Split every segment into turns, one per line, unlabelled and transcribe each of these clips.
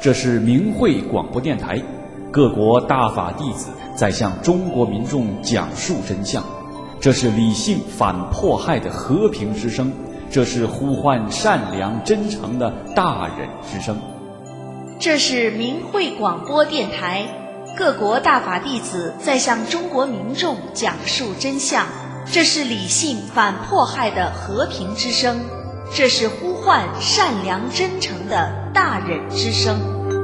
这是明慧广播电台，各国大法弟子在向中国民众讲述真相。这是理性反迫害的和平之声，这是呼唤善良真诚的大忍之声。
这是明慧广播电台，各国大法弟子在向中国民众讲述真相。这是理性反迫害的和平之声，这是呼唤善良真诚的大忍之声。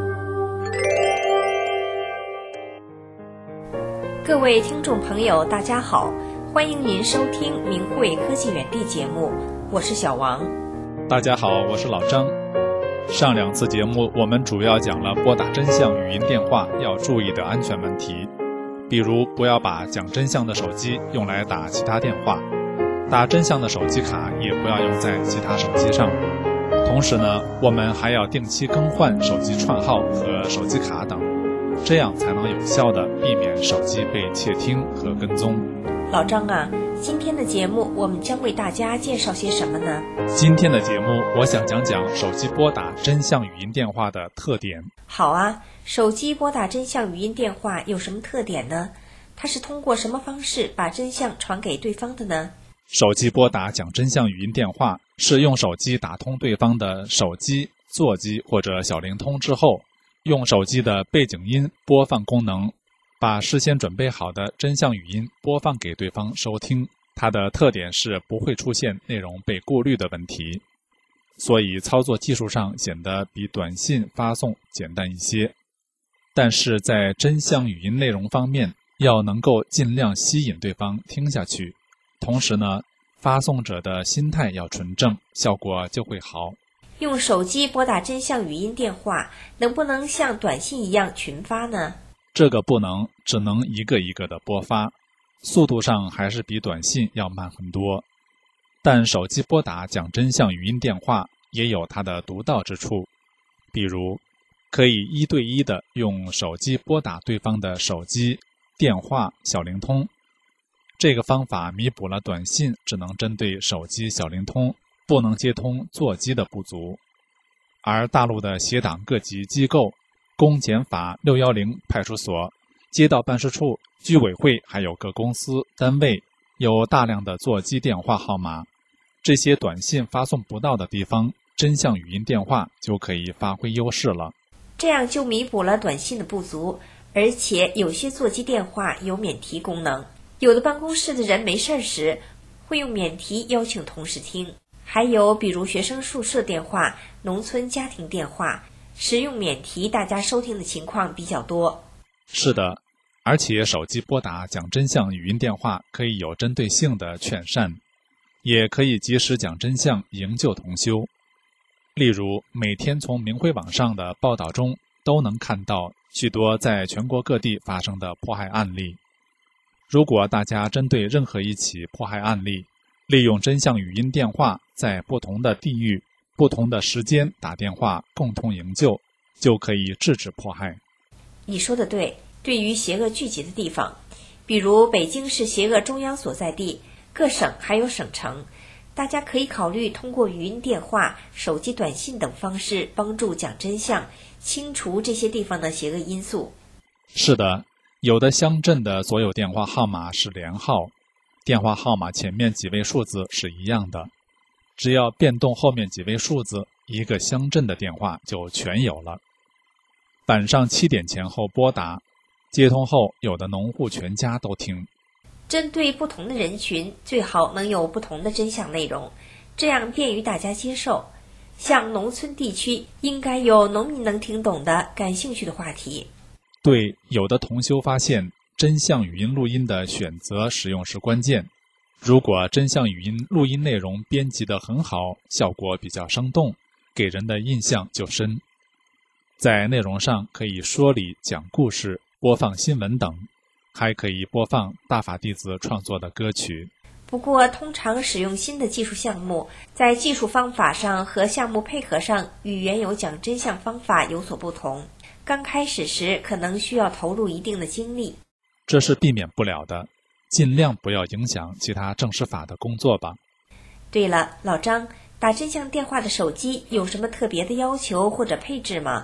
各位听众朋友，大家好，欢迎您收听明慧科技园地节目，我是小王。
大家好，我是老张。上2次节目我们主要讲了拨打真相语音电话要注意的安全问题，比如不要把讲真相的手机用来打其他电话，打真相的手机卡也不要用在其他手机上。同时呢，我们还要定期更换手机串号和手机卡等，这样才能有效地避免手机被窃听和跟踪。
老张啊，今天的节目我们将为大家介绍些什么呢？
今天的节目我想讲讲手机拨打真相语音电话的特点。
好啊，手机拨打真相语音电话有什么特点呢？它是通过什么方式把真相传给对方的呢？
手机拨打讲真相语音电话是用手机打通对方的手机、座机或者小灵通之后，用手机的背景音播放功能把事先准备好的真相语音播放给对方收听。它的特点是不会出现内容被过滤的问题，所以操作技术上显得比短信发送简单一些。但是在真相语音内容方面，要能够尽量吸引对方听下去，同时呢，发送者的心态要纯正，效果就会好。
用手机拨打真相语音电话能不能像短信一样群发呢？
这个不能，只能一个一个的拨发，速度上还是比短信要慢很多。但手机拨打讲真相语音电话也有它的独到之处，比如可以1对1的用手机拨打对方的手机、电话、小灵通。这个方法弥补了短信只能针对手机、小灵通，不能接通座机的不足。而大陆的协党各级机构、公检法610派出所、街道办事处、居委会还有各公司单位有大量的座机电话号码，这些短信发送不到的地方，真相语音电话就可以发挥优势了。
这样就弥补了短信的不足，而且有些座机电话有免提功能，有的办公室的人没事时会用免提邀请同事听，还有比如学生宿舍电话、农村家庭电话，使用免提大家收听的情况比较多。
是的，而且手机拨打讲真相语音电话可以有针对性的劝善，也可以及时讲真相，营救同修。例如每天从明慧网上的报道中都能看到许多在全国各地发生的迫害案例。如果大家针对任何一起迫害案例，利用真相语音电话在不同的地域、不同的时间打电话共同营救，就可以制止迫害。
你说的对，对于邪恶聚集的地方，比如北京是邪恶中央所在地，各省还有省城，大家可以考虑通过语音电话、手机短信等方式帮助讲真相，清除这些地方的邪恶因素。
是的，有的乡镇的所有电话号码是连号，电话号码前面几位数字是一样的，只要变动后面几位数字，一个乡镇的电话就全有了。晚上7点前后拨打，接通后有的农户全家都听。
针对不同的人群，最好能有不同的真相内容，这样便于大家接受。像农村地区应该有农民能听懂的、感兴趣的话题。
对，有的同修发现真相语音录音的选择使用是关键。如果真相语音录音内容编辑得很好，效果比较生动，给人的印象就深。在内容上可以说理、讲故事、播放新闻等，还可以播放大法弟子创作的歌曲。
不过通常使用新的技术项目，在技术方法上和项目配合上与原有讲真相方法有所不同，刚开始时可能需要投入一定的精力。
这是避免不了的，尽量不要影响其他正式法的工作吧。
对了，老张，打真相电话的手机有什么特别的要求或者配置吗？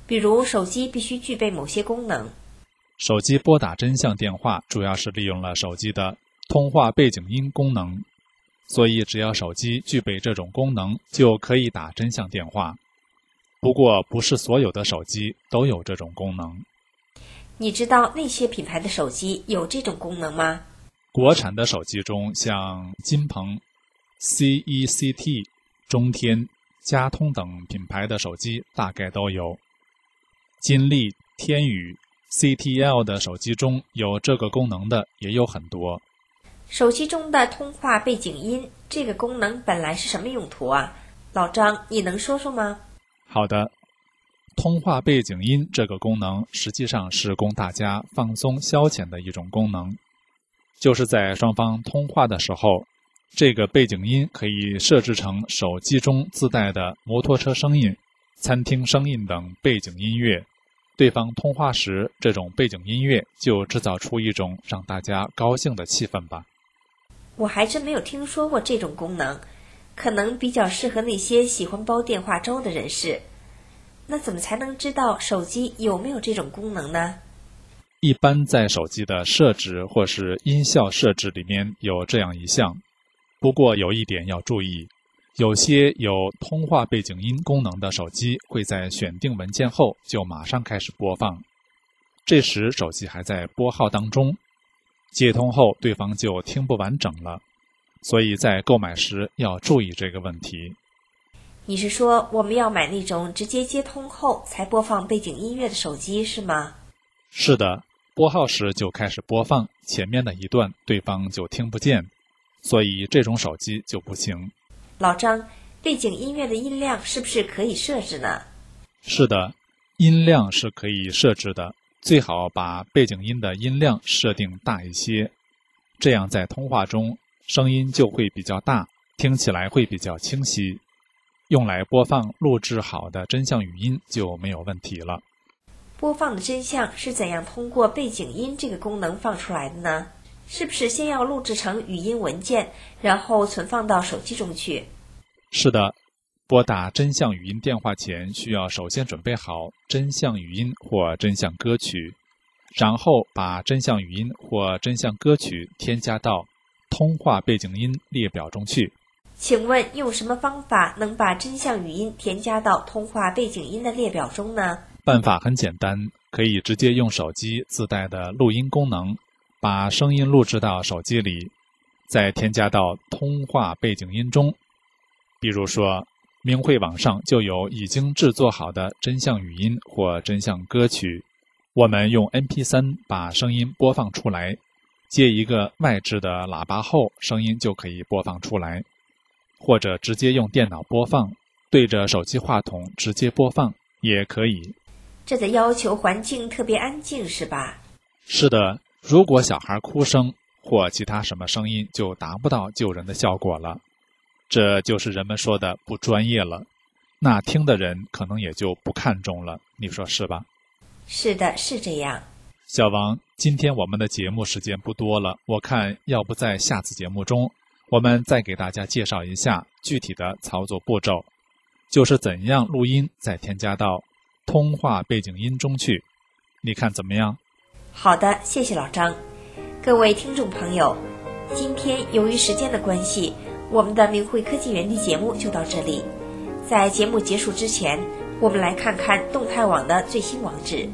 比如手机必须具备某些功能。
手机拨打真相电话主要是利用了手机的通话背景音功能，所以只要手机具备这种功能，就可以打真相电话。不过不是所有的手机都有这种功能。
你知道那些品牌的手机有这种功能吗？
国产的手机中，像金鹏、CECT、中天、佳通等品牌的手机大概都有。金立、天宇、CTL 的手机中有这个功能的也有很多。
手机中的通话背景音这个功能本来是什么用途啊？老张，你能说说吗？
好的，通话背景音这个功能实际上是供大家放松消遣的一种功能，就是在双方通话的时候，这个背景音可以设置成手机中自带的摩托车声音、餐厅声音等背景音乐。对方通话时，这种背景音乐就制造出一种让大家高兴的气氛吧。
我还真没有听说过这种功能，可能比较适合那些喜欢煲电话粥的人士。那怎么才能知道手机有没有这种功能呢？
一般在手机的设置或是音效设置里面有这样一项，不过有一点要注意，有些有通话背景音功能的手机会在选定文件后就马上开始播放，这时手机还在拨号当中，接通后对方就听不完整了，所以在购买时要注意这个问题。
你是说我们要买那种直接接通后才播放背景音乐的手机是吗？
是的，拨号时就开始播放，前面的一段对方就听不见，所以这种手机就不行。
老张，背景音乐的音量是不是可以设置呢？
是的，音量是可以设置的，最好把背景音的音量设定大一些，这样在通话中声音就会比较大，听起来会比较清晰。用来播放录制好的真相语音就没有问题了。
播放的真相是怎样通过背景音这个功能放出来的呢？是不是先要录制成语音文件，然后存放到手机中去？
是的，拨打真相语音电话前需要首先准备好真相语音或真相歌曲，然后把真相语音或真相歌曲添加到通话背景音列表中去。
请问用什么方法能把真相语音添加到通话背景音的列表中呢？
办法很简单，可以直接用手机自带的录音功能，把声音录制到手机里，再添加到通话背景音中。比如说，明慧网上就有已经制作好的真相语音或真相歌曲，我们用 MP3 把声音播放出来，接一个外置的喇叭后，声音就可以播放出来。或者直接用电脑播放，对着手机话筒直接播放也可以。
这得要求环境特别安静是吧？
是的，如果小孩哭声或其他什么声音就达不到救人的效果了，这就是人们说的不专业了，那听的人可能也就不看重了，你说是吧？
是的，是这样。
小王，今天我们的节目时间不多了，我看要不在下次节目中我们再给大家介绍一下具体的操作步骤，就是怎样录音再添加到通话背景音中去，你看怎么样？
好的，谢谢老张。各位听众朋友，今天由于时间的关系，我们的明慧科技园地节目就到这里。在节目结束之前，我们来看看动态网的最新网址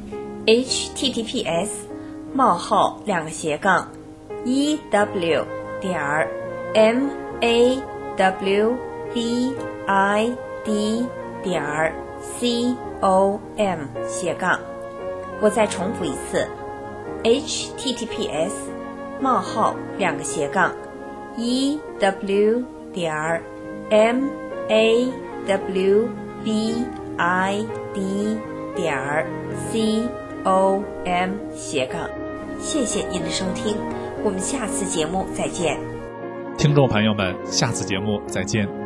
https://mawbid.com。我再重复一次 https://mawbid.com。谢谢您的收听，我们下次节目再见。
听众朋友们，下次节目再见。